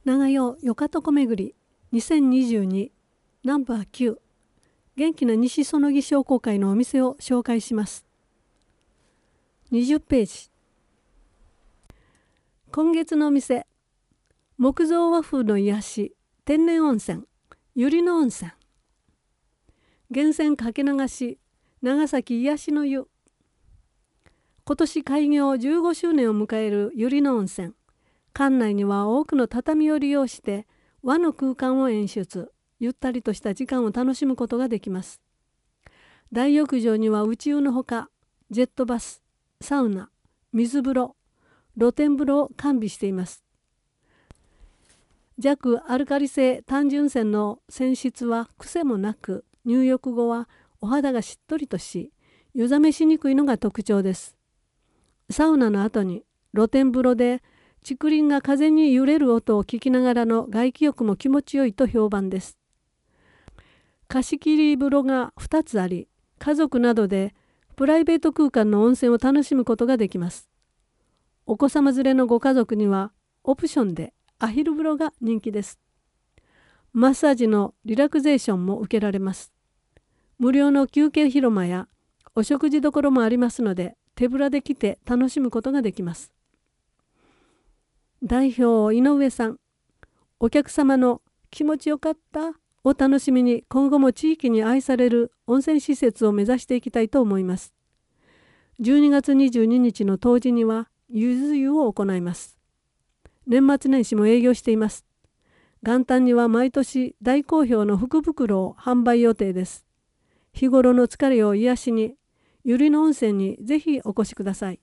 長代よかとこめぐり2022ナンバー9元気な西園木商工会のお店を紹介します。20ページ。今月のお店、木造和風の癒し天然温泉百合の温泉、源泉かけ流し長崎癒しの湯。今年開業15周年を迎える百合の温泉。館内には多くの畳を利用して和の空間を演出、ゆったりとした時間を楽しむことができます。大浴場には宇宙のほか、ジェットバス、サウナ、水風呂、露天風呂を完備しています。弱アルカリ性単純泉の泉質は癖もなく、入浴後はお肌がしっとりとし、湯冷めしにくいのが特徴です。サウナの後に露天風呂で竹林が風に揺れる音を聞きながらの外気浴も気持ちよいと評判です。貸し切り風呂が2つあり、家族などでプライベート空間の温泉を楽しむことができます。お子様連れのご家族にはオプションでアヒル風呂が人気です。マッサージのリラクゼーションも受けられます。無料の休憩広間やお食事処もありますので、手ぶらで来て楽しむことができます。代表井上さん、お客様の気持ちよかったを楽しみに今後も地域に愛される温泉施設を目指していきたいと思います。12月22日の冬至にはゆず湯を行います。年末年始も営業しています。元旦には毎年大好評の福袋を販売予定です。日頃の疲れを癒しに、百合の温泉にぜひお越しください。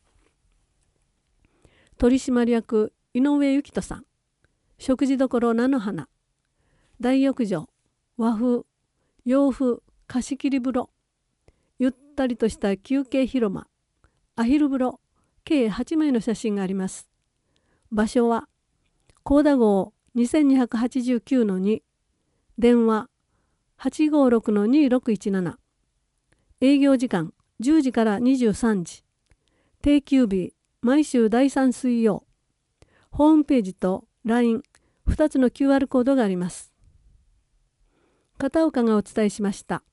取締役井上幸人さん、食事処菜の花、大浴場、和風、洋風、貸し切り風呂、ゆったりとした休憩広間、アヒル風呂、計8枚の写真があります。場所は、高田号2289-2、電話856-2617、営業時間10時から23時、定休日、毎週第3水曜。ホームページと LINE、2つの QR コードがあります。片岡がお伝えしました。